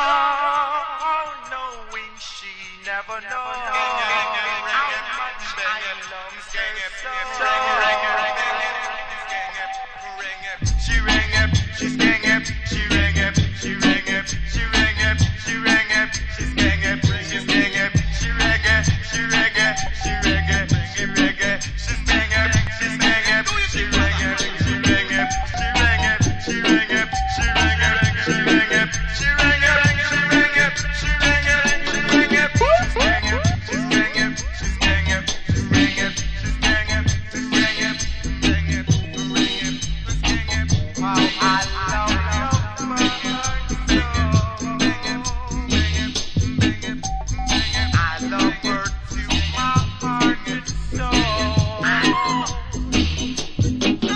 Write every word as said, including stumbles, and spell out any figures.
knowing she never knows how much I love her so. She rang up, she sang up, she rang up, she rang up, she rang up, she rang up, she sang up, she sang up, she rang up, she rang up, she rang up, she rang up, she sang up, she sang up, she rang up, she rang up, she rang up, she rang up, she rang up, she rang up, she rang up, she rang up, she rang up, she rang up, she sang up, she sang up, she sang up, she rang up, she sang up, she sang up, she sang up, she rang up, she sang up. Wow, I love her. I love her to my heart and soul.